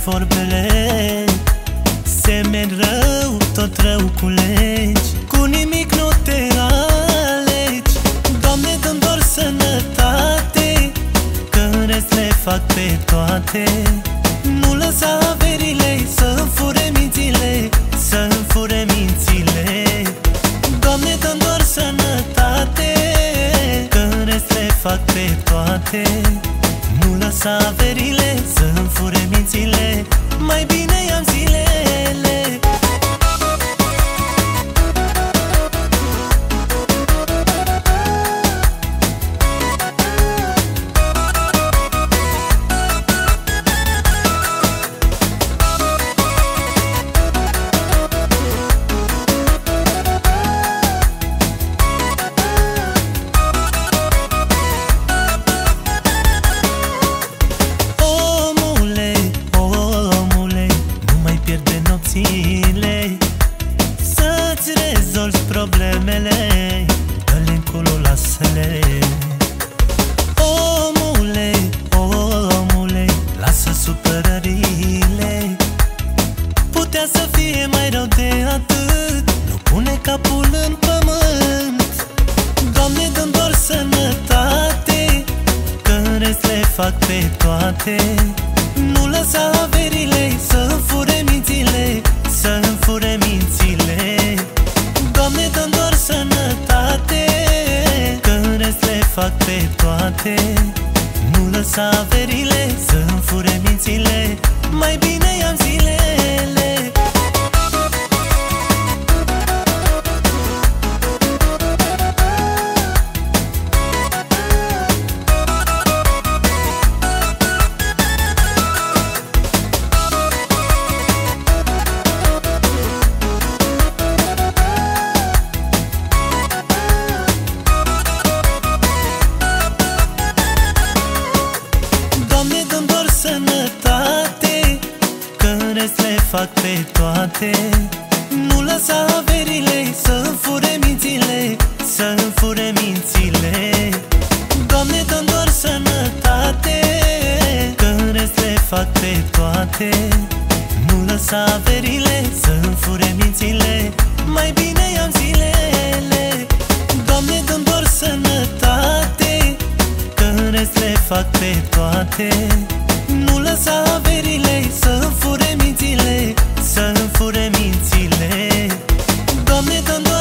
vorbele. Semeni rău, tot rău culegi, cu nimic nu te alegi. Doamne, dă-mi doar sănătate, că în rest le fac pe toate. Nu lăsa averile să-mi fure mințile, să-mi fure mințile. Doamne, dă-mi doar sănătate, că în rest le fac pe toate. Nu lăsa averile să-mi fure mințile, mai bine i-am zilele. Să-ți rezolvi problemele, dă-le în culo, lasă-le. Omule, omule, lasă supărările. Putea să fie mai rău de atât, nu pune capul în pământ. Doamne, dă-mi doar sănătate, că în rest le fac pe toate. Nu lăsa averile să-mi fure mințile, să-mi fure mințile. Doamne, dă-mi doar sănătate, că în rest le fac pe toate. Nu lăsa averile să-mi fure mințile, mai bine i-am zilele. Sănătate, că în rest le fac pe toate. Nu lăsa averile să-mi fure mințile, să-mi fure mințile. Doamne, dă-mi doar sănătate, că în rest le fac pe toate. Nu lăsa averile să-mi fure mințile, mai bine i-am zilele. Doamne, dă-mi doar sănătate, că în rest le fac pe toate. Nu lăsa averile să-mi fure mințile, să-mi fure mințile. Doamne, dă-mi doar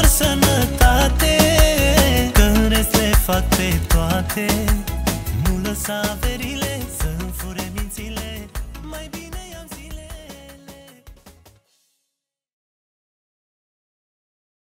sănătate, că în rest le fac pe toate. Nu lăsa averile